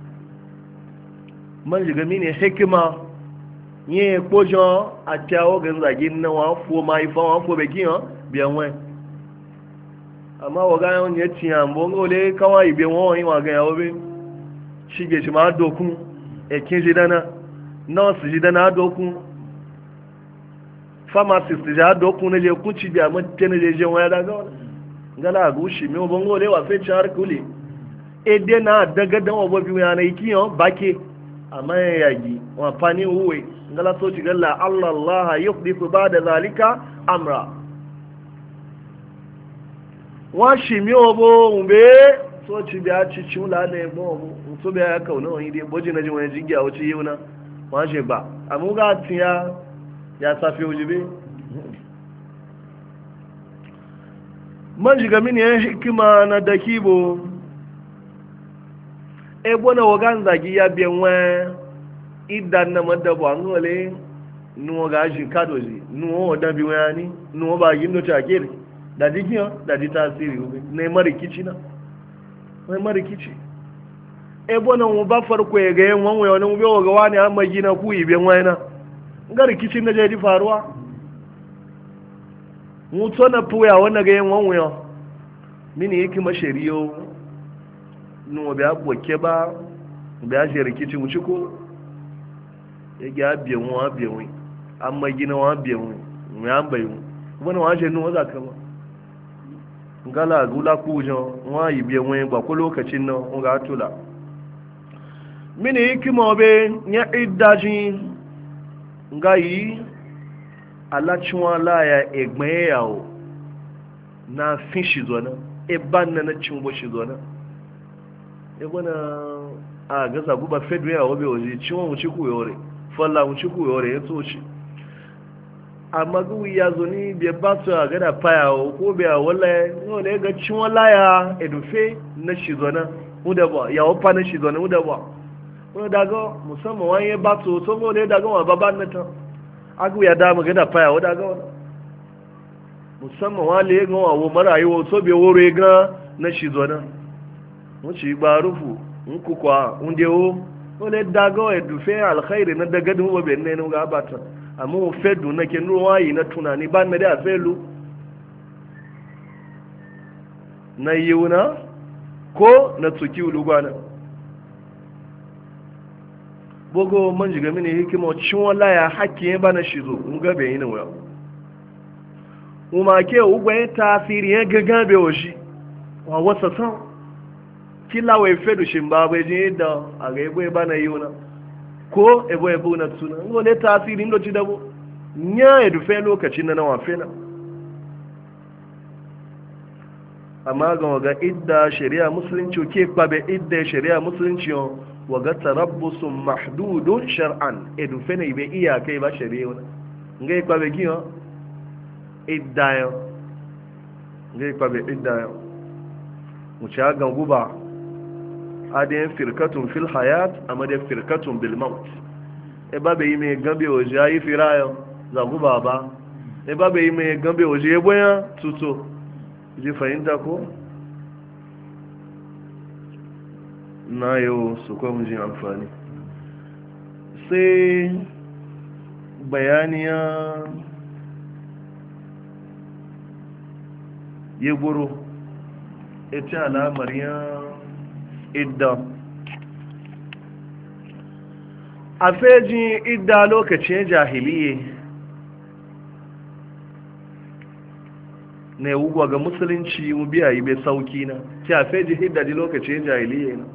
man jiga mini hikima yi kojo a kyawo gan zagin na wafo mahaifa wafo bekin yau biyan wai amma wa gaya wani ya ciya mbon gole kawai biyan wawon yi wa gaya wabe shige shi ma dokun ekin ji dana nurse ji dana dokun pharmacist ji dokun na je kunci biya mata na je jen waya daga wani gala a gushi mai wabon gole wa fai ci har kule ede na daga dan obobi ya na ikiyo bake amma ya yagi wa fani uwe ngala so ci galla Allah Allah yuhdithu ba'da zalika amra wa shi mi obo umbe so ci biya ci ci ula ne mo so biya ya kauna wani dai boji na ji wani jigiya wuce yuna wa she ba amma ga tiya ya safi ujibe man jiga mini ya hikima na dakibo ebo na wagan zagi ya biyan wa idan na madabo an wale nuwa ga shi kadoji nuwa wadan bi wani nuwa ba gindo ta kere da dikiyo da di tasiri ube ne marikici na ne marikici ebo na mu ba farko ya ga yan wanwe wani mu be ga wani an magina ku yi biyan wani na ga rikicin da je di faruwa mu tsona puya wannan ga yan wanwe mini yake mashariyo nuwa biya boke ba biya shi rikici mu ci ko ya ga biyan wa biyan wai amma gina wa biyan mu ya bayu wani wa je no za ka ba ngala gula kujo wa yi biyan wani ba ko lokacin nan ga tula mini hikima be nya iddaji ngayi alachiwa la ya egbe yawo na fin shi zona e banna na cimbo shi zona e bona a ga zagu ba fedu yawo be oji ciwon mu ci ku yore falla mu ci ku yore ya toci amma gu ya zo ni be ba su ga da paya ko be wallahi no ne ga ciwon la ya edufe na shi zona mu da ba yawo pa na shi zona mu da ba wani daga musamman wani ya ba to to ne daga wa baban na ta agu ya dama ga da paya wa daga wani musamman wani ya gawa wa marayi to be woro ya ga na shi zona mu ci ba rufu in ku kwa un dewo wani daga wa dufe alkhairi na daga dum ba benne ne ga bata amma mu fedu na ken ruwa yi na tunani ban na da felu na yiuna ko na tsuki ulugwana bogo man jiga mini hikima cin wala ya hakki ya bana shizo in ga bai yin wa kuma ke ugwe tasiri ya gaga be oshi wa wasa san kila wai fedu shin ba bai je da a ga ego bana yuna ko ebo ebo na tuna ngo ne tasiri ndo ci dabo nya edu fe lokacin na wa fena amma ga ga idda shari'a musulunci ke kwabe idda shari'a musulunci waga tarabbusun mahdudun shar'an edu fene ibe iya kai ba shari'a wani ngai kwabe kiyo iddayo ngai kwabe iddayo mu ci hagan guba adin firkatun fil hayat amma da firkatun bil maut e ba bai mai gambe waje ayi firayo za guba ba e ba bai mai gambe waje ya boya tuto ji fahimta ko na yau su kwan jin amfani sai bayaniya ya guru ita alamar ya idda a fejin idda lokacin jahiliye na yawugwa ga musulunci mu biya yi bai sauki na ki a fejin idda di lokacin jahiliye na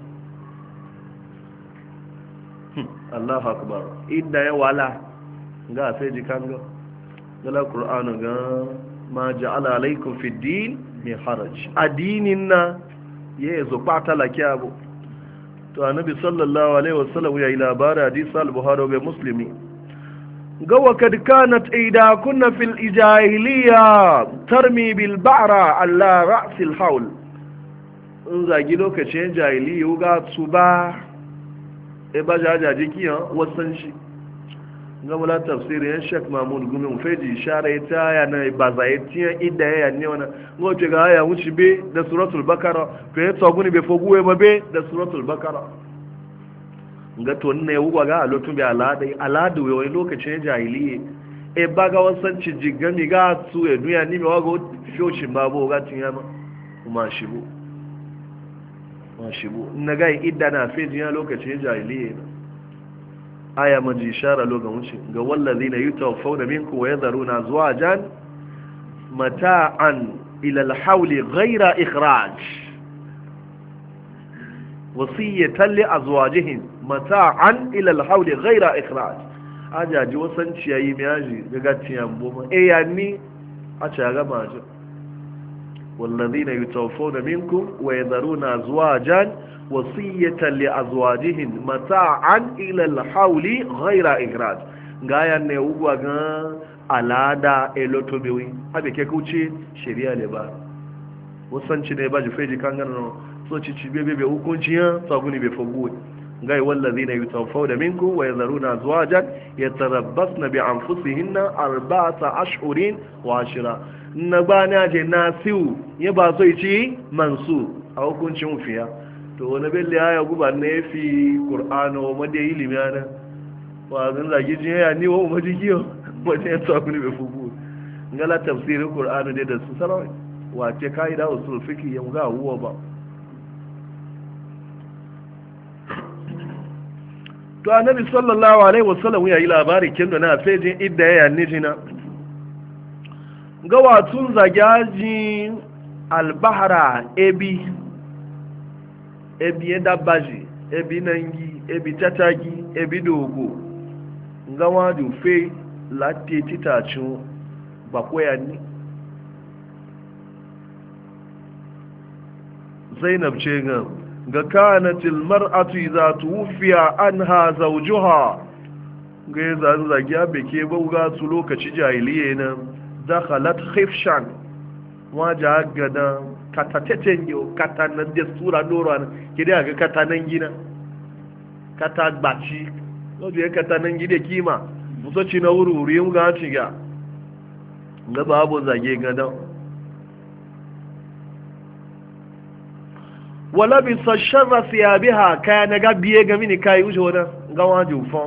Allahu akbar idda ya wala ga sai jikan ga gala qur'anu ga ma ja'ala alaykum fi din min haraj adinin na yezo pata la kyabo to annabi sallallahu alaihi wasallam ya ila bara hadith al-buhari wa muslimi ga wa kad kanat ida kunna fil ijahiliya tarmi bil ba'ra ala ra's al-hawl in zagi lokacin jahiliya ga tsuba e ba jajaje kiyan wasan shi ga mula tafsirin yan shek mamun gumin feji share ta ya na ba zai tiyan idda ya ne wana ngo ce ga ya wuce be da suratul bakara fe to guni be foguwe ma be da suratul bakara ga to ne wuga ga lotun be alada alada we wani lokacin jahiliye e ba ga wasan ci jigami ga su e duniya ni me wago shoshin babo ga tinya ma kuma shibu shibu na gai idda na fejin ya lokacin jahiliya aya maji ishara lo ga wuce ga wallazina yutawaffawna minkum wa yadharuna azwajan mata'an ila al-hawl ghayra ikhraj wasiyatan li azwajihim mata'an ila al-hawl ghayra ikhraj ajaji wasanci yayi miyaji daga tiyan boma e yani a ci ga maji والذين يتوفون منكم ويذرون أزواجا وصية لأزواجهم متاعا إلى الحول غير إخراج غاية نيوغوا غان alada eloto bewi habe ke kuce shari'a ne ba wasanci ne ba ji feji kan gano so ci ci bebe be hukunciya saguni be fogu gai wallazina yutawaffawna minkum wa yadharuna azwajan yatarabbasna bi anfusihinna arba'ata ashhurin wa ashra na bana je nasiu ya ba so ci mansu a hukuncin fiya to wani belle aya guba ne fi qur'ano ma da ilimi ana wa zan zagi jin ya ni wa ma jikiyo wani ya saguni be fogu ngala tafsirin qur'ano dai da su sarawai wace kaida usul fiqh yan ga huwa ba to annabi sallallahu alaihi wasallam ya yi labari kendo na fejin idda ya nijina ga watun zagaji albahara ebi ebi ya dabbaji ebi nangi ebi tatagi ebi dogo ga wadu fe latte titacin bakwaya ni zainab ce ga ga kanatil mar'atu idza tuwfiya anha zawjuha ga yazan zagiya beke bauga su lokaci jahiliye nan dakhalat khifshan waja gada katateten yo katanan da sura doro an kide ga katanan gina kata gbaci no je katanan gide kima muso ci na wuri wuri mu ga ci ga ga babu zage gadan wala bi sharra thiyabiha kana ga biye ga mini kai wuce wada ga waje ufan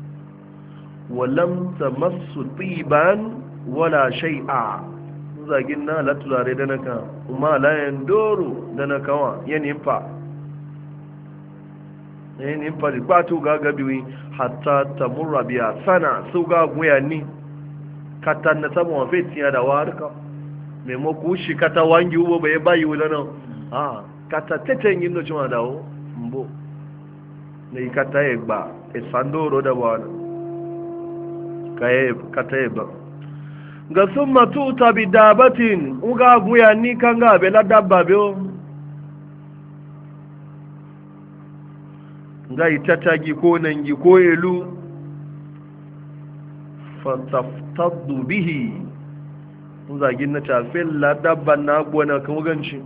walam tamassu tiban wala shay'a zagin na la tulare da naka kuma la yandoro da naka wa yani fa yani fa di patu ga ga biwi hatta tamurra biya sana su ga guya ni katan na samu fetiya da warka me mo ku shi kata wangi ubo bai bayi wulana ah kata tete ngindo chuma dawo mbo ne kata egba esandoro da bwana kaye kata egba ga summa tuta bidabatin uga guya ni kanga be la dabba be o ga itatagi ko nangi ko elu fataftadu bihi zagin na tafel la dabba na gona kan ganci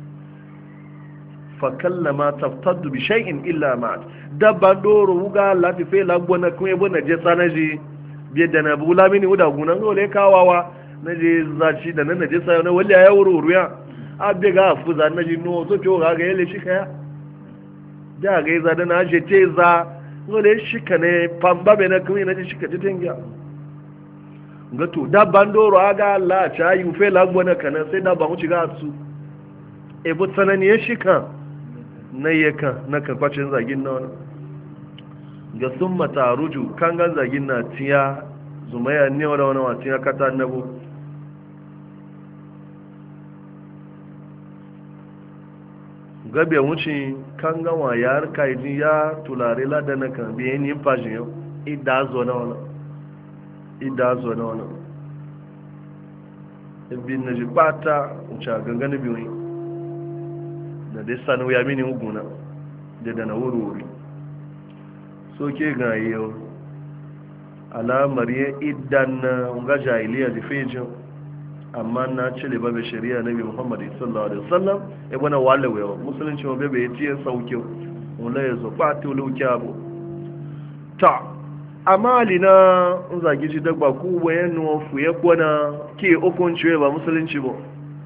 fakallama taftadu bi shay'in illa ma dabba doro wuga lati fe lagbo na kuma yabo na je sanaji biye da na bula mini uda gunan gole kawawa na je zaci da nan na je sayo na wali ya wuro ruya abbe ga fuza na ji no so to ga ga yele shi kaya da ga za da na je te za gole shi kane pamba be na kuma na je shi ka tenga ngato dabba doro aga Allah cha yu fe lagbo na kana sai dabba mu ci ga su e bu tsanani ya shi kan na yakan na karfacin zagin na wani ga sun mata ruju kan gan zagin na tiya zumaya ne wani wani wani tiya kata nabo gabe wuce kan gawa ya harka yi ya tulare ladana kan biyan yin fashin yau idda zo na wani idda zo na wani ibin na ji bata wuce a gangane biyu da dai sanu ya mini uguna da da na wuri-wuri so ke ga yau alamar yin idan na ga jahiliya da fejin amma na cile babu shari'a nabi muhammad sallallahu alaihi wasallam ya bana wale wayo musulunci wa bebe ya tiye sauke wala ya zo ba ta wuce abu ta amma alina zagi ji dagba ku wayan nuwa fuye kwana ke hukunci ba musulunci ba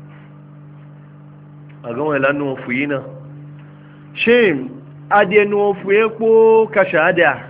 a gama ilanu fuyi na shin adenu fuye ko kashada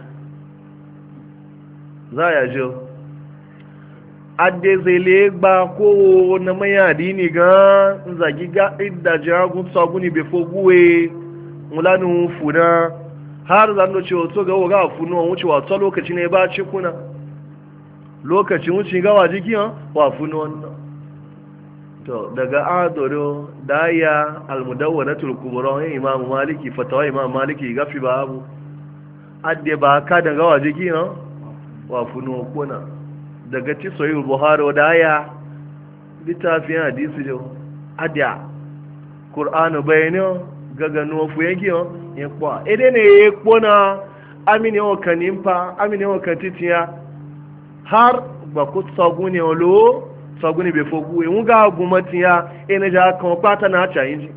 za ya jo ade zele gba ko na maya adini ga zagi ga idda jagun saguni be foguwe mulanu funa har zan ce wato ga ga funu wuce wato lokaci ne ba ci kuna lokacin wuce ga wajiki wa funu wannan to daga adoro daya almudawwanatul kubra yin imam maliki fatawa imam maliki gafi babu adde ba ka daga wajiki no wa funu kuna daga ci sahih buhari daya litafin hadisi jo adya qur'anu bayno gaga no fu yanki o yen kwa ede ne ye kpona amini o kanimpa amini o katitia har ba ku tsaguni olo saguni bai fogu in ga gumatiya ina ja kan kwata na cha inji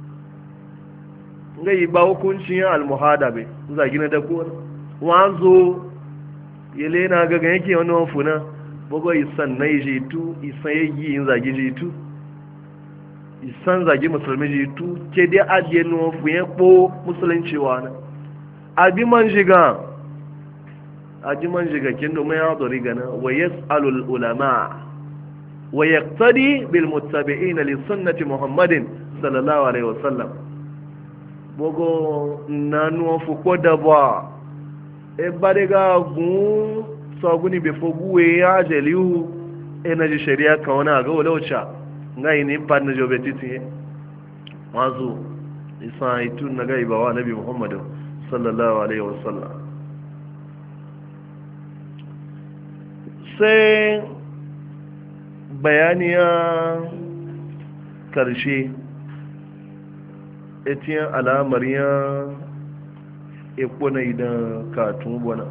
ngai ba hukuncin almuhada bai za gina da ko wanzo yele na ga ga yake wannan funa bogo isan nai jitu isan yi in zagi jitu isan zagi musulmi jitu ke dai adiye no fuye ko musulunci wana abi man jiga abi man jiga kin do mai adori gana wa yasalul ulama ويقتدي بالمتبعين لسنة محمد صلى الله عليه وسلم bogo nanu fuko da ba e bare ga gun saguni be foguwe ya jeliu e na ji sharia kan wani ga walauca ngai ni pan na jobe titi mazu isa itun na gaiba wa nabi muhammad sallallahu alaihi wasallam sai bayaniya karshe etiyan alamar ya ikuna idan katun bona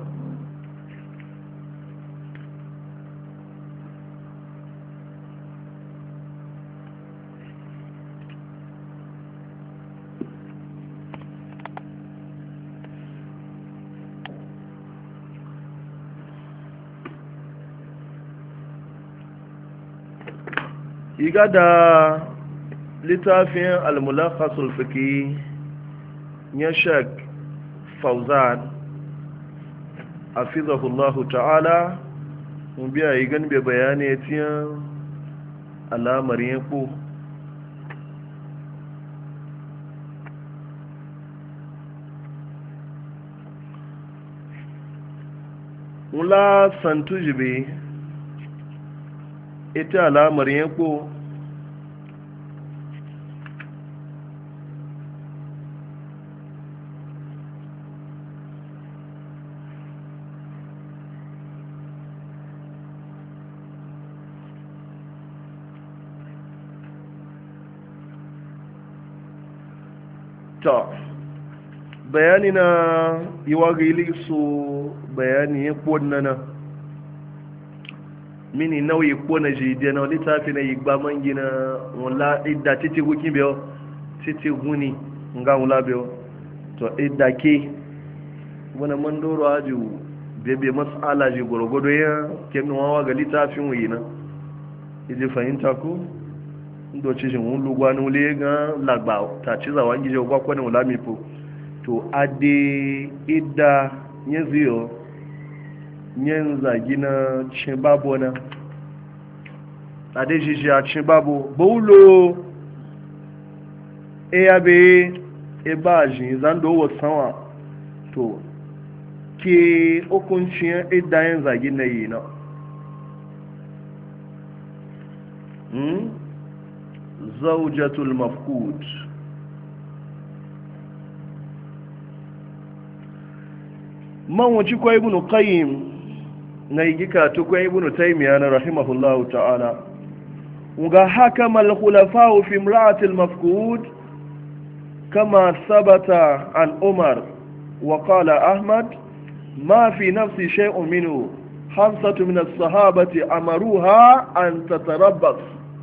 iga da littafin al-mulakhasul fiqhi ya shek fauzan hafizahullahu ta'ala mun biya yi gan be bayani tiyan alamar yanku mula santu jibe ita alamar yanku ta bayani na yiwa gili su bayani ya kwanana mini nauyi kwana jide na littafi na igba mangi na wula idda titi guki biyo titi guni nga wula biyo to idda ke wani mandoro aji bebe mas'ala ji gwargwado ya kemin wawa ga littafin wuyi na iji fahimta ko ndoci shi wun lugwa ni wule ga lagba ta ci zawon gije gwa kwanin wula mipo to ade idda nye ziyo nye zagi na cin babu na ade shi shi a cin babu baulo e ya be e ba shi zan dowo sanwa to ke hukuncin idda yin zagi na yi na hmm? zaujatul mafkud man wuci kwa ibnu qayyim na igika to kwa ibnu taymiya na rahimahullahu ta'ala uga hakama al-khulafa fi imra'ati al-mafkud kama sabata an umar wa qala ahmad ma fi nafsi shay'un minhu khamsatu min as-sahabati amaruha an tatarabbas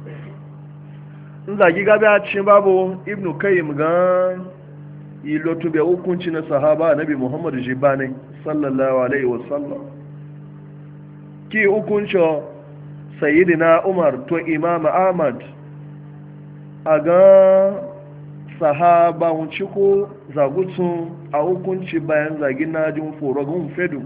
zagi gabi a cikin babu ibn kayyim ga ilotu bai hukunci na sahaba nabi muhammadu jibane sallallahu alaihi wasallam ki hukuncin sayyidina umar to imam ahmad a ga sahaba wunci ko zagutun a hukunci bayan zagin najin forogun fedu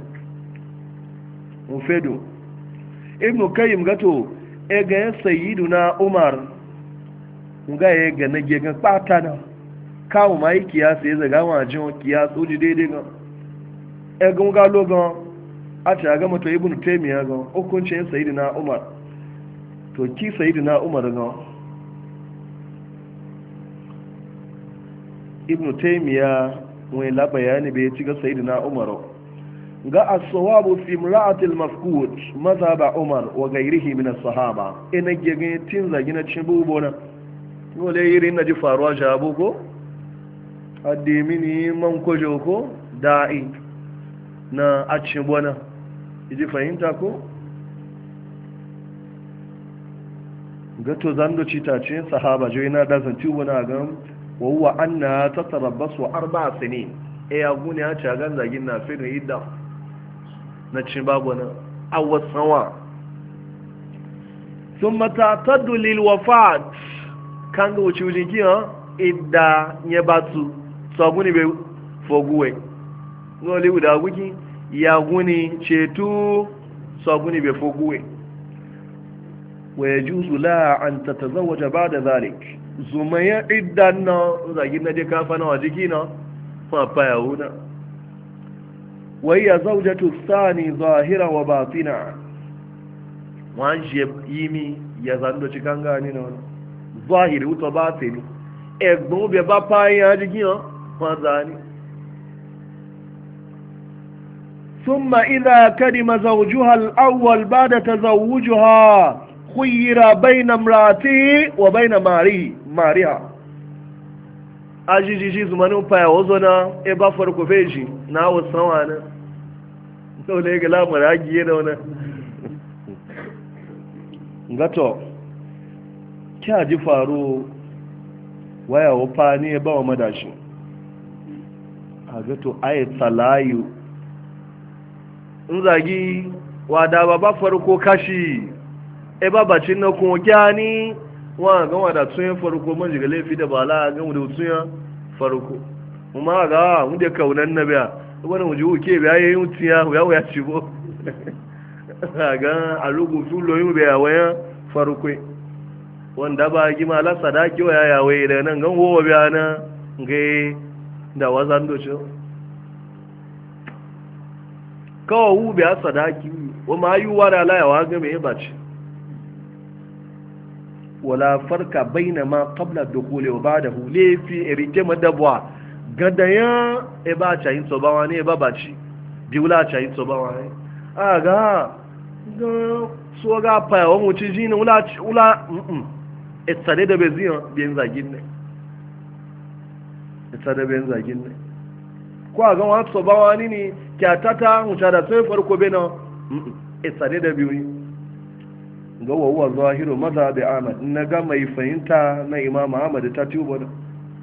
fedu ibn kayyim gato e ga sayyidina umar nga ya ga na gegan kpata na kawo ma yi kiyasa ya zaga wajen kiyasa uji daidai ga egun galo ga a ce a gama to ibn taimiyya ga hukuncin sayidina umar to ki sayidina umar ga ibn taimiyya wani labayani bai ci ga sayidina umar ga as-sawabu fi imra'atil mafqud mazhaba umar wa ghayrihi min as-sahaba ina gegan tin zagina cin bubona wale yiri na ji faruwa shabu ko addimini man kojo ko da'i na acin bona ji fahimta ko gato zando citace sahaba jo yana da zanti wani ga wawwa anna tatarabbasu arba'a sinin e ya gune ya ci gan zagin na fi idda na cin babu na awasawa thumma ta'taddu lil wafat kan ga wuce wujin kiyan idda nye batu sabuni be foguwe ngoli guda guki ya guni cetu sabuni be foguwe wa yajuzu la an tatazawwaja ba'da zalik zumaya iddan na zagi na de kafa na wajiki na fa pa yahuda وهي زوجة الثاني ظاهرة وباطنة وانجي يمي يزندو چكانغاني نونا ظاهر وطباطني اغنو ببابا ياجي وانزاني ثم إذا كلم زوجها الأول بعد تزوجها خير بين امراته وبين ماريه ماريها ajijiji zumanin faya wazo na e ba farko feji na wasan wani sau da ya ga lamar hagiye da wani gato kya ji faru waya wafa ne ba wa madashi a gato ayi tsalayu in zagi wada ba ba farko kashi e ba bacin na kuma kyani wa ga wada tun farko man jiga laifi da bala ga mu da tun farko kuma ga mu da kaunan na biya wani mu ji uke biya yayin tiya ya ya ci bo ga alugu fulo yin biya waya farko wanda ba gi mala sadaki waya ya waye da nan gan wowa biya na ga da wazan do cho kawo wu biya sadaki wa ma yi wa da la ya wa ga me bace wala farka baina ma qabla dukhuli wa ba'dahu le fi erike madabwa gadaya e ba cha yin sobawa ne ba baci biula cha yin sobawa ne aga ga so ga pa wa mu ci jini ula ula mm e tsade da bezion bien zagin ne e tsade ben zagin ne ko aga wa sobawa ni ni kya tata mu cha da sai farko bena mm e tsade da biyu ga wawuwa zahiru maza da ahmad na ga mai fahimta na imam ahmad ta tubo da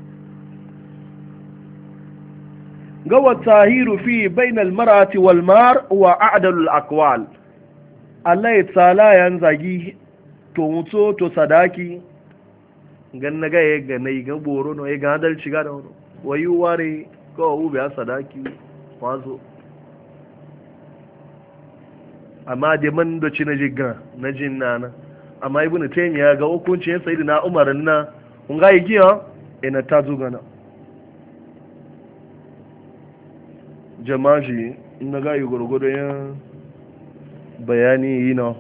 ga wa tahiru fi bainal marati wal mar wa a'dalul aqwal Allah ya tsala yan zagi to muto to sadaki gan na ga ga nai ga boro no ya ga adalci ga da wayu ware ko u biya sadaki wazo amma da man da ci na jiga na jin nana amma ibnu taymiya ga hukuncin sayyidina umar na kun ga yi giya ina ta zuga na jama'i in ga yi gurgudu ya bayani yi na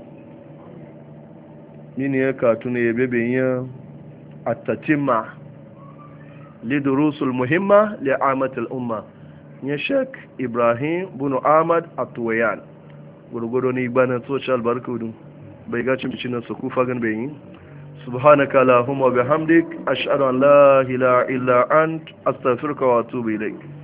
mini ya katu ne ya bebe ya at-tatimma lidurusul muhimma li amatil umma ya shek ibrahim bin ahmad at-tuwayan gurgudu ne bana social barkudu bai ga cin cin su kufa gan bai yi subhanaka allahumma bihamdik ashhadu an la ilaha illa ant astaghfiruka wa atubu ilaik